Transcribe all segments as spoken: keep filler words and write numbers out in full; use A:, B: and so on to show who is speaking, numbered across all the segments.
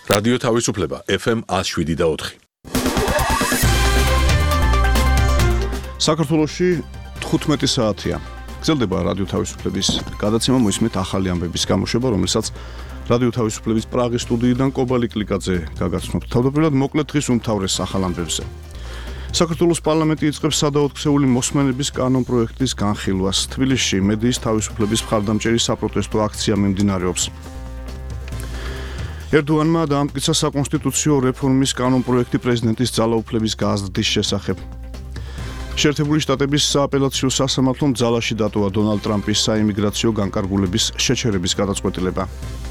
A: რადიო თავისუფლება ეფ ემ ათს შვიდი და ოთხი.
B: საქართველოში თხუთმეტი საათია. გრძელდება რადიო თავისუფლების გადაცემა, მოისმენთ ახალი ამბების გამოშვება, რომელსაც რადიო თავისუფლების პრაღის სტუდიიდან კობალი კლიკაძე გაგაცნობთ. თავდაპირველად მოკლედ დღის უმთავრეს ახალ ამბებზე. საქართველოს პარლამენტი იწყებს სადაოთხსეული მოსმენების კანონპროექტის განხილვას. თბილისში მედიის თავისუფლების მხარდამჭერი საპროტესტო აქცია მიმდინარეობს. ერდოანმა დაამტკიცა საკონსტიტუციო რეფორმის კანონპროექტი პრეზიდენტის ძალაუფლების გაზრდის შესახებ. შეერთებული შტატების სააპელაციო სასამართლომ ძალაში დატოვა დონალდ ტრამპის საიმიგრაციო განკარგულების შეჩერების გადაწყვეტილება.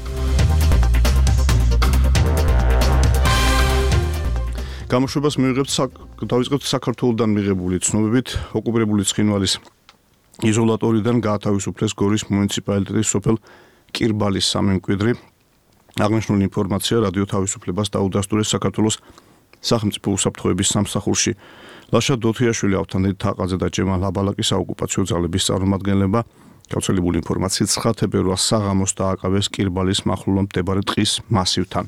B: გამოშვებას მივიღებთ დავიწყებთ საქართველოსთან მიღებული ცნობებით, ოკუპირებული ცხინვალის იზოლატორიდან გაათავისუფლეს გორის მუნიციპალიტეტის სოფელ კირბალის სამი მკვიდრი. აღნიშნული ინფორმაცია რადიო თავისუფლებას დაუდასტურეს საქართველოს სახელმწიფო უსაფრთხოების სამსახურში. ლაშა დოთიაშვილი, ავთანდილ თაყაძე და ჯემალ აბალაკი საოკუპაციო ძალების წარმომადგენლებმა გავრცელებული ინფორმაციით ცხრა თებერვალს საღამოს დააკავეს კირბალის მახლობლად მდებარე ტყის მასივთან.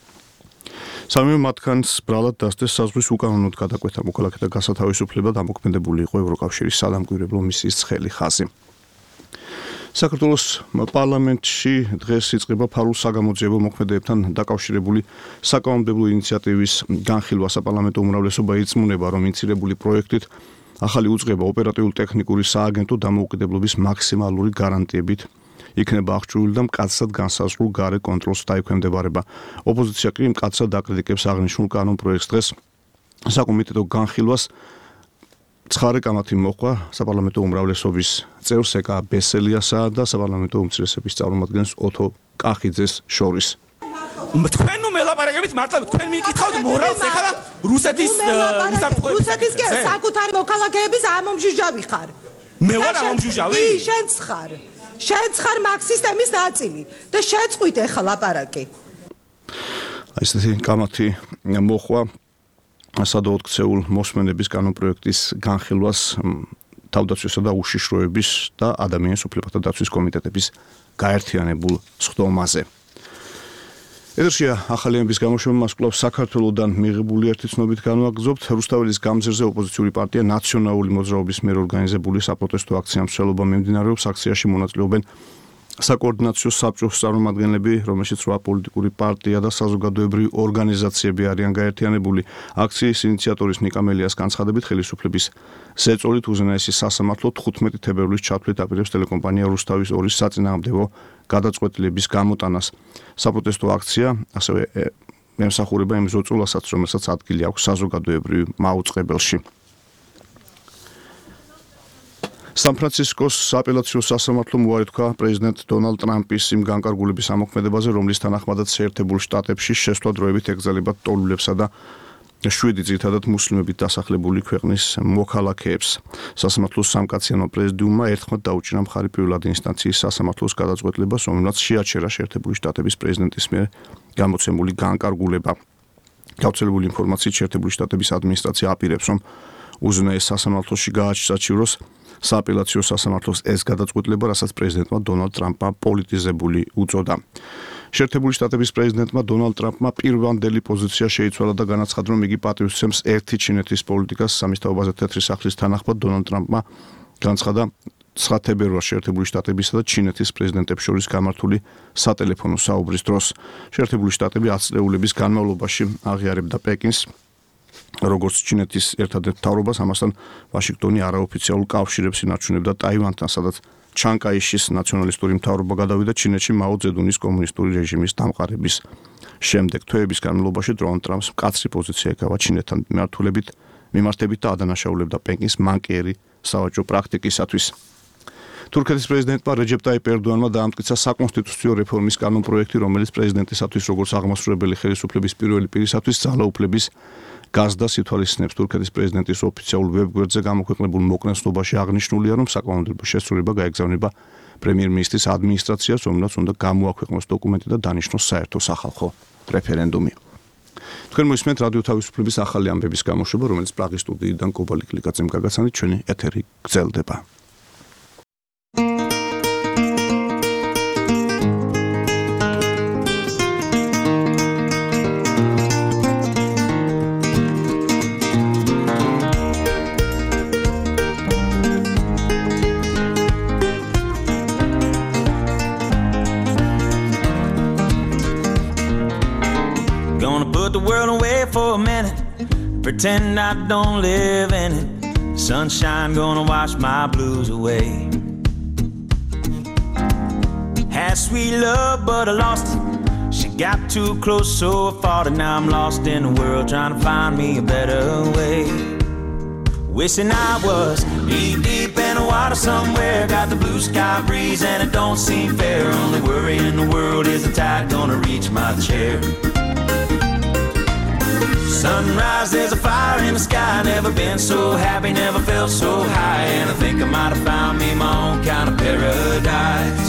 B: სამივე მათგანს ბრალად დასდეს საზღვრის უკანონოდ გადაკვეთა მოქალაქეთა გასათავისუფლება, დამოქმედებული იყო ევროკავშირის სადამკვირვებლო მისიის ცხელი ხაზი. საქართველოს პარლამენტში დღეს იწყება ფარულ საგამოძიებო მოქმედებებთან დაკავშირებული საკანონმდებლო ინიციატივის განხილვა. საპარლამენტო უმრავლესობა იწმუნება, რომ ინიცირებული პროექტით ახალი უწყება ოპერატიულ-ტექნიკური სააგენტო დამოუკიდებლობის მაქსიმალური გარანტიებით იქნება აღჭურვილი და მკაცრად განსაზღვრულ გარე კონტროლს დაექვემდებარება. ოპოზიცია კი მკაცრად აკრიტიკებს აღნიშნულ კანონპროექტს. დღეს საკომიტეტო განხილვას ცხარე კამათი მოყვა საპარლამენტო უმრავლესობის წევრს ეკა ბესელიასა და საპარლამენტო უმცირესობის წარმომადგენელს ოთო კახიძეს შორის.
C: თქვენ ნუ მელაპარაკებით მართლა თქვენ მიკითხავთ მორალს ეხლა რუსეთის
D: რუსეთის კი საკუთარი მოქალაქეების ამომჟიჟავი ხარ.
C: მე ვარ ამომჟიჟავი?
D: კი, შენც ხარ. შენც ხარ მაგ სისტემის ნაწილი და შეწყვით ეხლა ლაპარაკი.
B: აი ესეთი კამათი მოყვა სადაოთხსეულ მოსმენების კანონპროექტის განხილვას თავდაცვისა და უშიშროების და ადამიანის უფლებათა დაცვის კომიტეტების გაერთიანებულ სხდომაზე. ეთერშია ახალი ამბების გამოშვება, მას კვლავ საქართველოსთან მიღებული ერთი ცნობით განვაგრძობთ. რუსთაველის გამზირზე ოპოზიციური პარტია ნაციონალური მოძრაობის მიერ ორგანიზებული საპროტესტო აქცია მსვლელობა მიმდინარეობს. აქციაში მონაწილეობენ საკოორდინაციო საბჭოს წარმომადგენლები, რომელშიც რვა პოლიტიკური პარტია და საზოგადოებრივი ორგანიზაციები არიან გაერთიანებული. აქციის ინიციატორის ნიკა მელიას განცხადებით, ხელისუფლების ზეწოლით უზენაესი სასამართლო თხუთმეტი თებერვლის ჩათვლით აპირებს ტელეკომპანია რუსთავის ორის საწინააღმდეგო გადაწყვეტილების გამოტანას. საპროტესტო აქცია ასევე ემსახურება იმ ზოწოლასაც, რომელსაც ადგილი აქვს საზოგადოებრივ მაუწყებელში. სან-ფრანცისკოს სააპელაციო სასამართლომ უარი თქვა პრეზიდენტ დონალდ ტრამპის იმ განკარგულების ამოქმედებაზე, რომლის თანახმადაც შეერთებულ შტატებში შესვლა დროებით ეკრძალებათ ტოლულებსა და შვიდი ძირითადად მუსლიმებით დასახლებული ქვეყნის მოქალაქეებს. სასამართლოს სამკაციანო პრეზიდიუმმა ერთხმად დაუჭირა მხარი პირველად ინსტანციის სასამართლოს გადაწყვეტილებას, რომელმაც შეაჩერა შეერთებული შტატების პრეზიდენტის მიერ გამოცემული განკარგულება. გავრცელებული ინფორმაციით შეერთებული შტატების ადმინისტრაცია აპირებს, რომ უზენაეს სასამართლოში გააჩსაჩივროს სააპელაციო სასამართლოს ეს გადაწყვეტილება, რასაც პრეზიდენტმა დონალდ ტრამპმა პოლიტიზებული უწოდა. შეერთებული შტატების პრეზიდენტმა დონალდ ტრამპმა პირვანდელი პოზიცია შეიცვალა და განაცხადა, რომ იგი პატივისცემს ერთი ჩინეთის პოლიტიკას. სამისთაობაზე თეთრი სახლის თანახმად დონალდ ტრამპმა განცხადა ცხრა თებერვალს შეერთებული შტატებისა და ჩინეთის პრეზიდენტებს შორის გამართული სატელეფონო საუბრის დროს. შეერთებული შტატები ათი წლების განმავლობაში აღიარებდა პეკინს როგორც ჩინეთის ერთადერთ მთავრობას, ამასთან ვაშინგტონი არაოფიციალურ კავშირებს ინარჩუნებდა ტაივანთან, სადაც ჩან კაიშის ნაციონალისტური მთავრობა გადავიდა ჩინეთში მაო ძედუნის კომუნისტური რეჟიმის დამყარების შემდეგ. თვეების განმავლობაში დონალდ ტრამპს მკაცრი პოზიცია ეკავა ჩინეთთან მიმართულებით მიმართებით და ადანაშაულებდა პეკინს მანკიერი სავაჭრო პრაქტიკისათვის. თურქეთის პრეზიდენტმა რეჯეპ ტაიპ ერდოანმა დაამტკიცა საკონსტიტუციო რეფორმის კანონპროექტი, რომელიც პრეზიდენტისათვის როგორც აღმასრულებელი ხელისუფლების პირველი პირისათვის ძალაუფლების გაზრდას ითვალისწინებს. თურქეთის პრეზიდენტის ოფიციალურ ვებგვერდზე გამოქვეყნებულ მოკნეცლობაში აღნიშნულია, რომ საკანონმდებლო შესრულება გაეგზავნება პრემიერ-მინისტრის ადმინისტრაციას, რომელსაც უნდა გამოაქვეყნოს დოკუმენტი და დანიშნოს საერთო სახალხო რეფერენდუმი. თქვენ მოისმენთ რადიო თავისუფლების ახალი ამბების გამოშვება, რომელიც პრაღის სტუდიიდან კობალი კლიკაძემ გაგაცანით, ჩვენი ეთერი გრძელდება.
E: put the world away for a minute, pretend I don't live in it. Sunshine gonna wash my blues away. Had sweet love, but I lost it. She got too close, so I fought it. Now I'm lost in the world, trying to find me a better way. Wishing I was knee deep in the water somewhere. Got the blue sky breeze and it don't seem fair. Only worry in the world is the tide gonna reach my chair. Sunrise, there's a fire in the sky. Never been so happy, never felt so high. And I think I might have found me my own kind of paradise.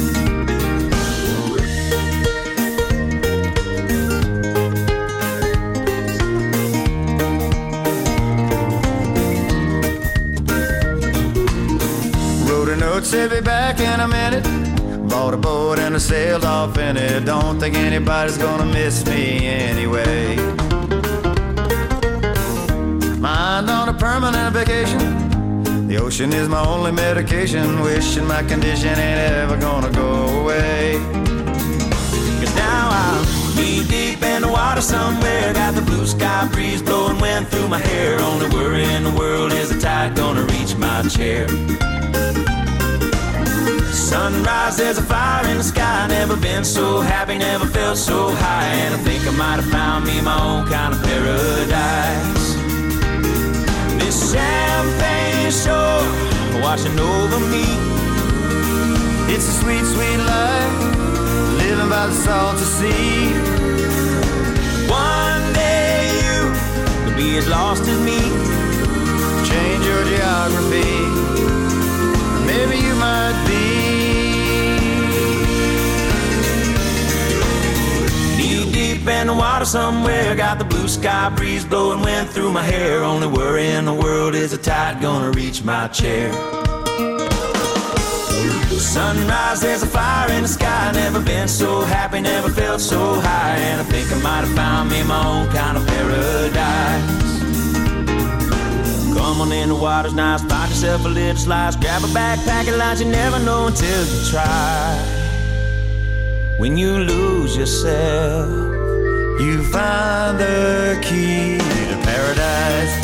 F: Said be back in a minute. Bought a boat and I sailed off in it. Don't think anybody's gonna miss me anyway. Mind on a permanent vacation. The ocean is my only medication. Wishing my condition ain't ever gonna go away.
E: Cause now I'm knee deep in the water somewhere. Got the blue sky breeze blowing wind through my hair. Only worry in the world is the tide gonna reach my chair. Sunrise, there's a fire in the sky. Never been so happy, never felt so high. And I think I might have found me my own kind of paradise. This champagne shore washing over me.
F: It's a sweet, sweet life, living by the salty sea.
E: One day you could be as lost as me.
F: Change your geography, maybe you might be.
E: Deep in the water somewhere. Got the blue sky breeze blowing wind through my hair. Only worry in the world is the tide gonna reach my chair. Sunrise, there's a fire in the sky. Never been so happy, never felt so high. And I think I might have found me my own kind of paradise. Come on in, the water's nice. Find yourself a little slice. Grab a backpack and lunch. You never know until you try. When you lose yourself,
F: you find the key to paradise.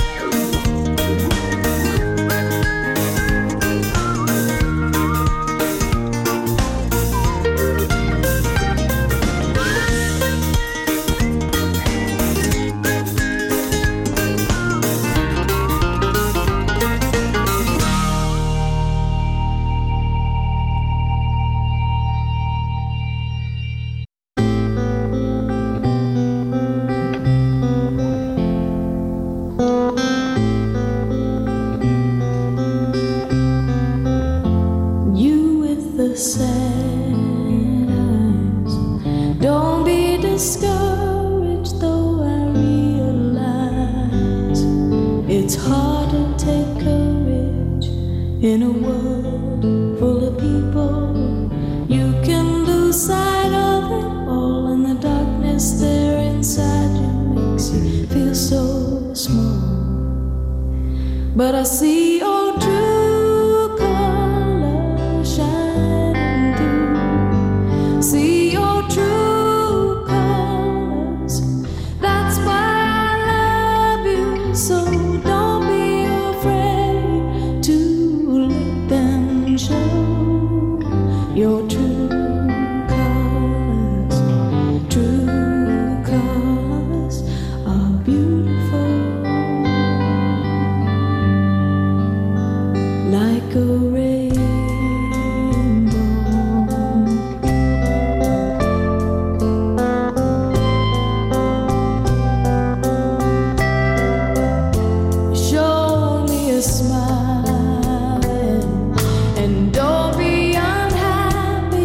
G: In a world full of people, you can lose sight of it all, and the darkness there inside you makes you feel so small. But I see your true colors shining through. See your true colors. That's why I love you so. Don't be afraid to let them show your true colors. True colors are beautiful, like a rainbow. Show me a smile and don't be unhappy.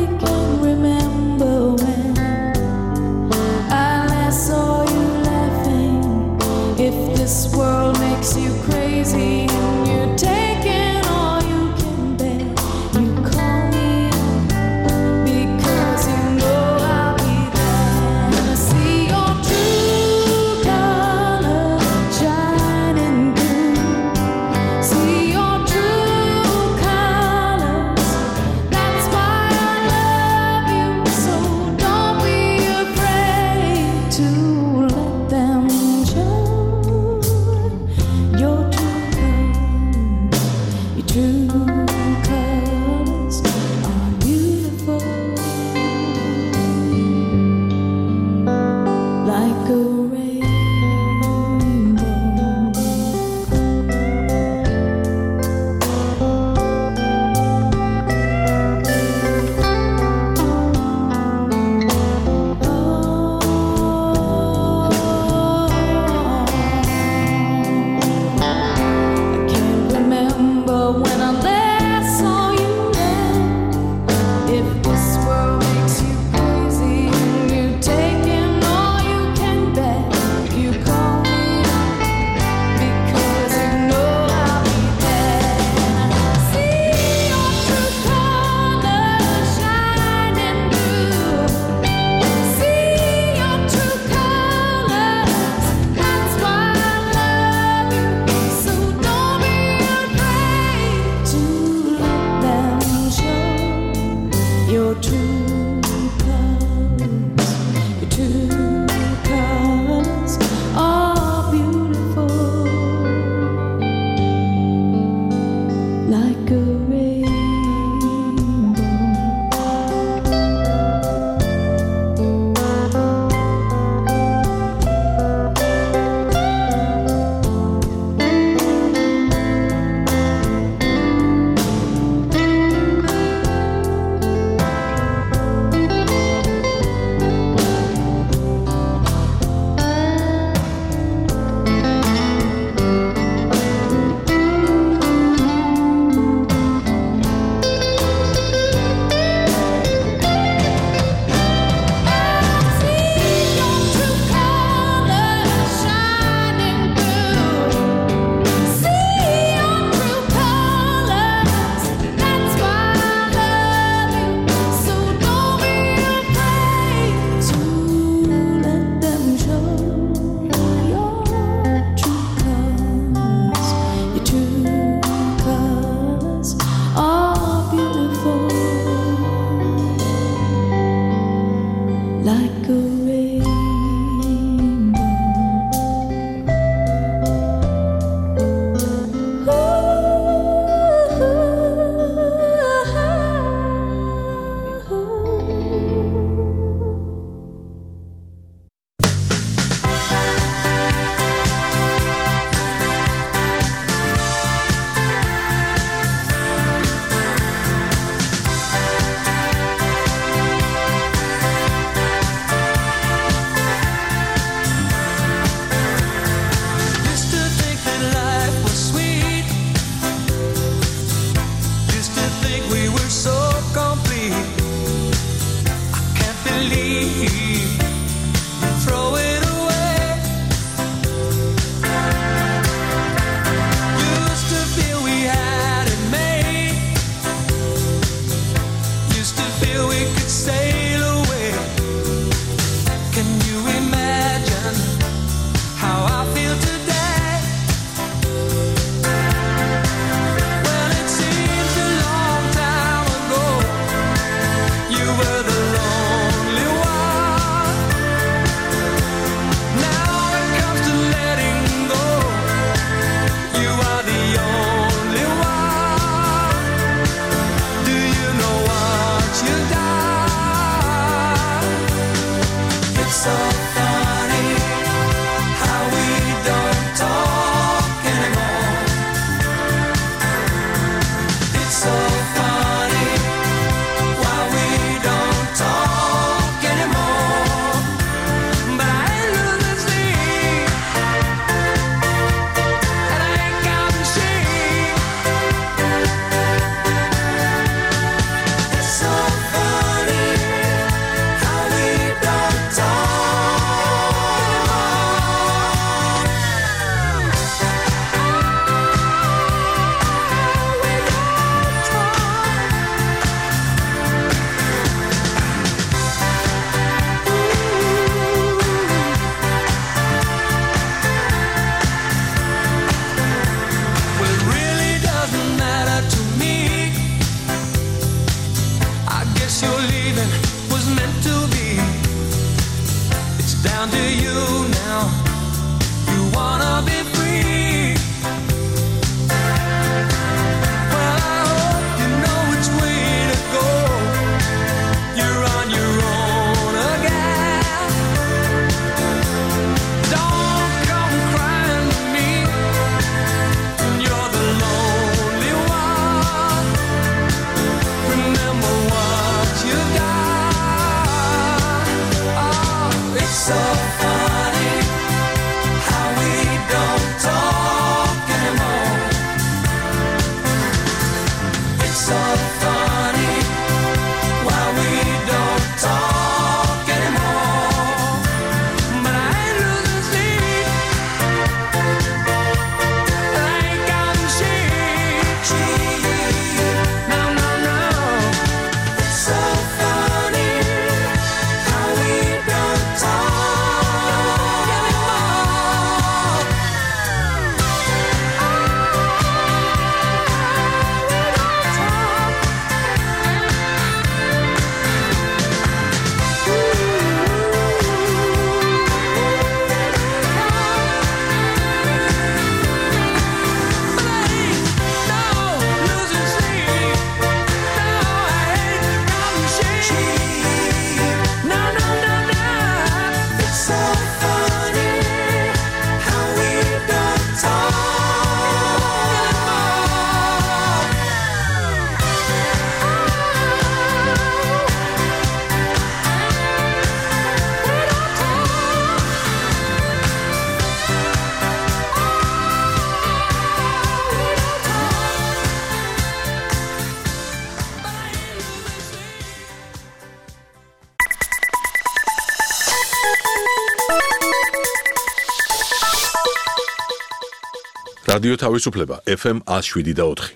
A: რადიო თავისუფლება ეფ ემ one oh seven და four.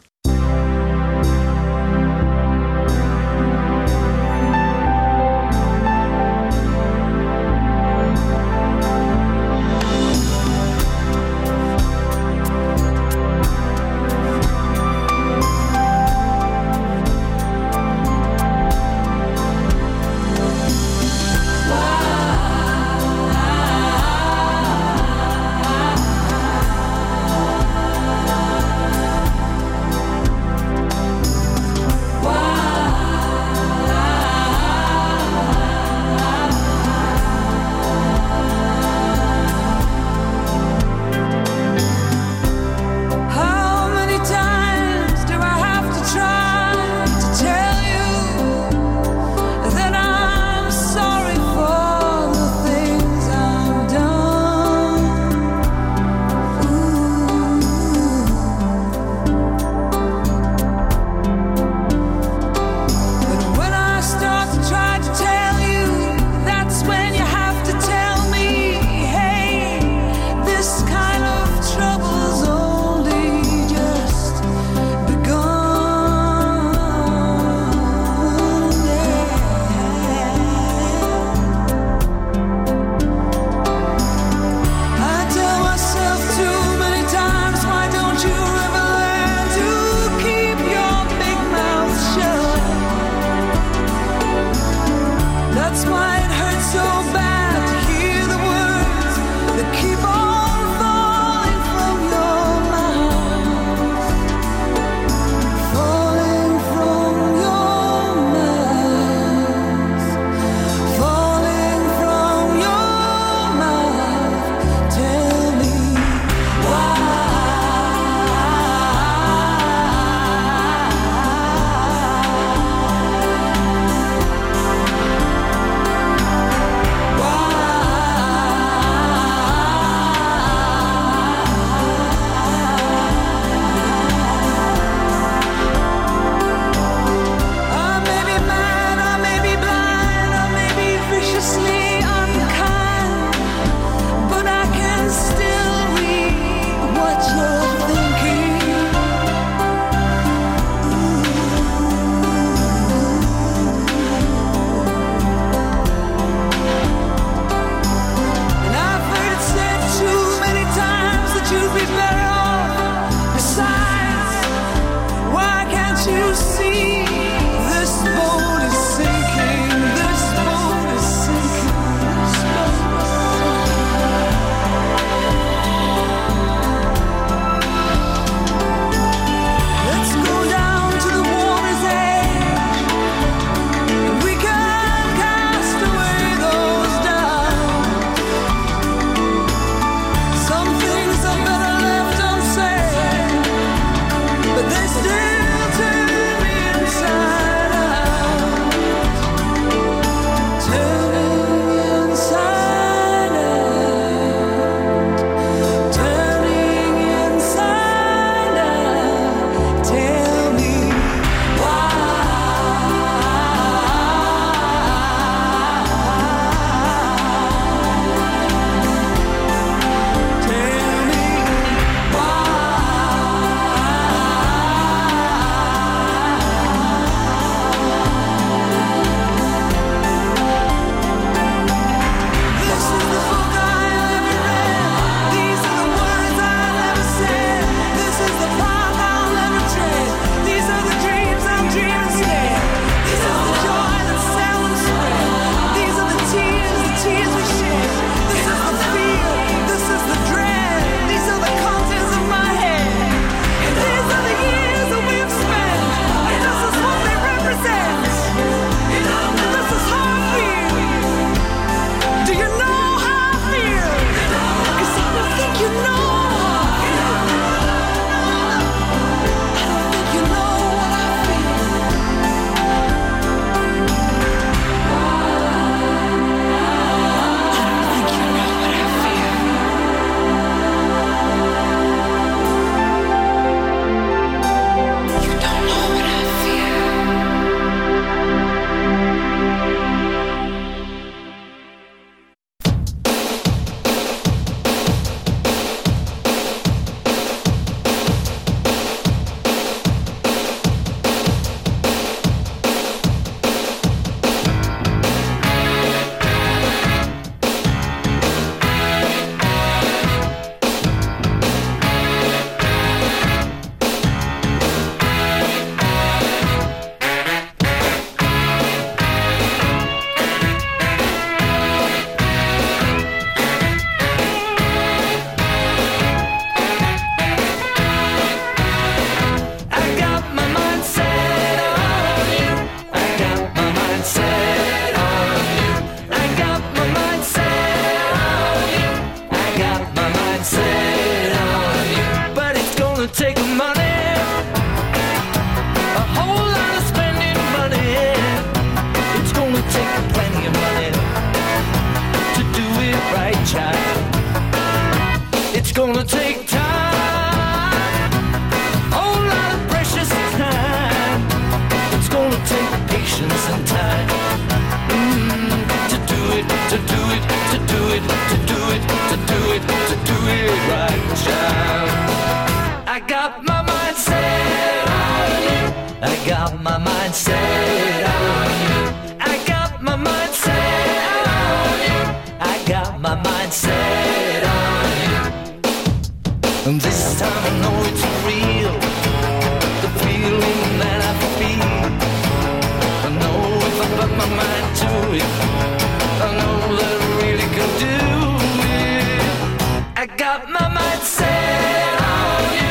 H: gonna take time, a whole lot of precious time. It's gonna take patience and time mm, to do it, to do it, to do it, to do it, to do it, to do it right, child. I got my mind set on you. I got my mind set on you. I got my mind set on you. I got my mind set on you. And this time I know it's real, the feeling that I feel. I know if I put my mind to it, I know that I really can do it. I got my mind set on you,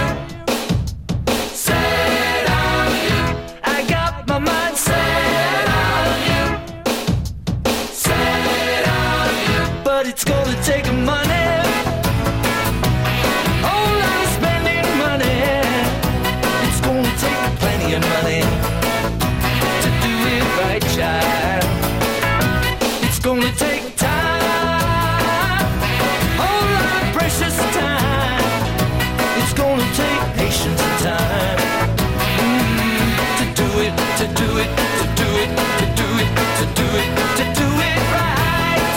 H: set on you. I got my mind set on you, set on you. But it's gonna take money, whole lot of spending money. It's gonna take plenty of money to do it right, child. It's gonna take time, whole lot of precious time. It's gonna take patience and time mm, to do it, to do it, to do it, to do it, to do it, to do it right.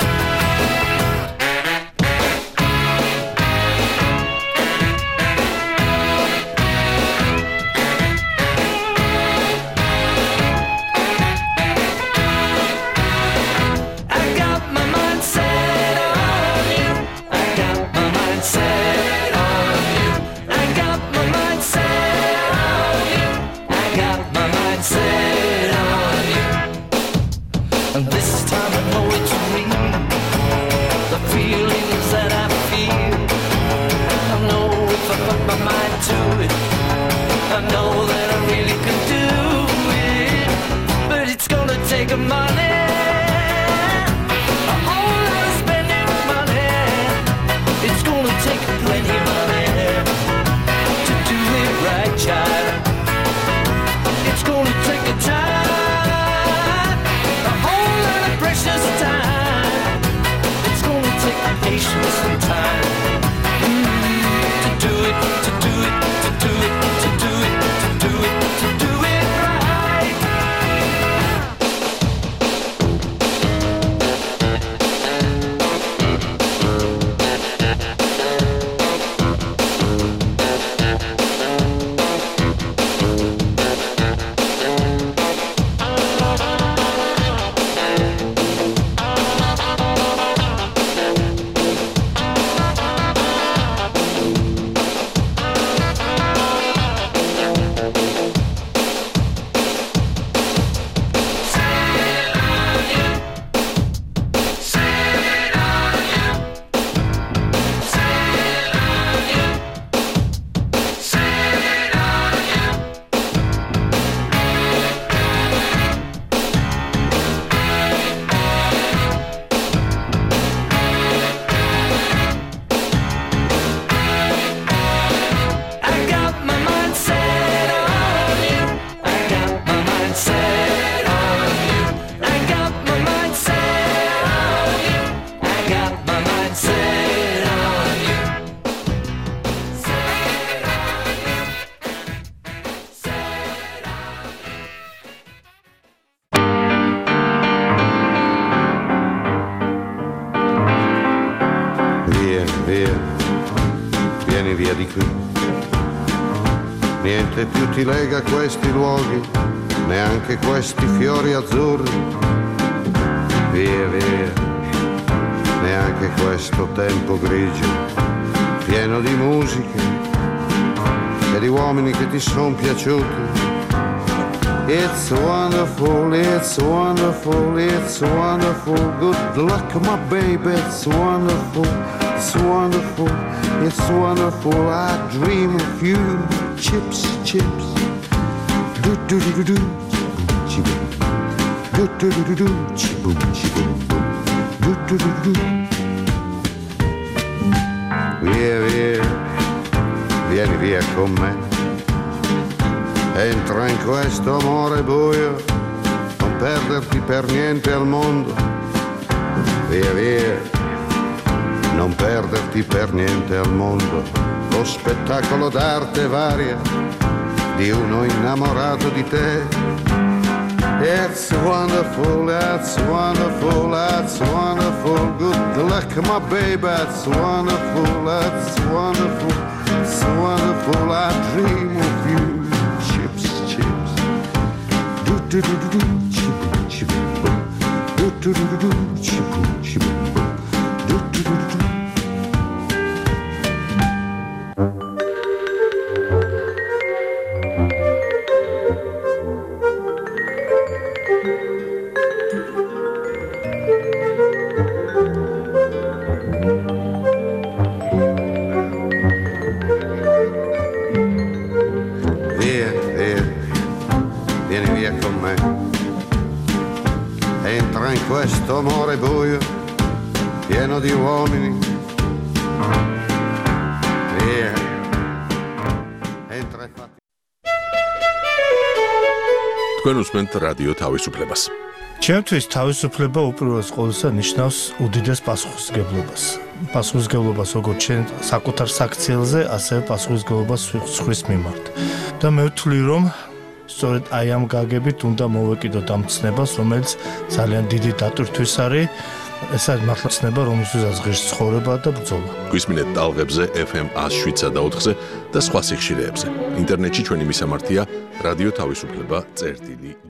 H: I got my mind set on you. I got my mind set on you. I got my mind set on you. I got my mind set on you. And this time I know it's real, the feelings that I feel. I know if I put my mind to it, I know that I really can do it. But it's gonna take money, a whole lot of spending money. It's gonna take plenty of money to do it right, child. It's gonna take a time, a whole lot of precious time. It's gonna take patience and time mm, to do it, to do it, to do it, to do it, to do it, to do it right.
I: Niente più ti lega a questi luoghi, neanche questi fiori azzurri. Via, via, neanche questo tempo grigio, pieno di musiche e di uomini che ti son piaciuti. It's wonderful, it's wonderful, it's wonderful. Good luck, my baby, it's wonderful, it's wonderful, it's wonderful. I dream of you, chips, chips. Do do do do do, chiboom. Do do do do do, chiboom, chiboom. Do do do do do. Via, via, vieni via con me. Entra in questo amore buio, non perderti per niente al mondo. Via, via, non perderti per niente al mondo lo spettacolo d'arte varia di uno innamorato di te. It's wonderful, it's wonderful, it's wonderful. Good luck, my baby, it's wonderful, it's wonderful, it's wonderful. I dream of you. Chips, chips. Do do do do do. Chip, chip, boom. Do do do do do. Chip, chip, boom. Do do do do do. Questo amore buio, pieno di uomini. Via, entra e fatti.
A: თქვენ უსმენთ რადიო თავისუფლებას.
J: ჩემთვის თავისუფლება უპირველეს ყოვლისა ნიშნავს უდიდეს პასუხისმგებლობას. პასუხისმგებლობას როგორც ჩვენ საკუთარ საქციელზე, ასევე პასუხისმგებლობას სხვის მიმართ. და მე ვთვლი, რომ სწორედ აი ამ გაგებით უნდა მოვეკიდოთ ამ ცნებას, რომელიც ძალიან დიდი დატვირთვის არის. ეს არის მართლა ცნება, რომელსაც ღირს ცხოვრება და ბრძოლა.
A: გვისმინეთ ტალღებზე F M one oh seven და ოთხზე და სხვა სიხშირეებზე. ინტერნეტში ჩვენი მისამართია რადიო თავისუფლება წერტილი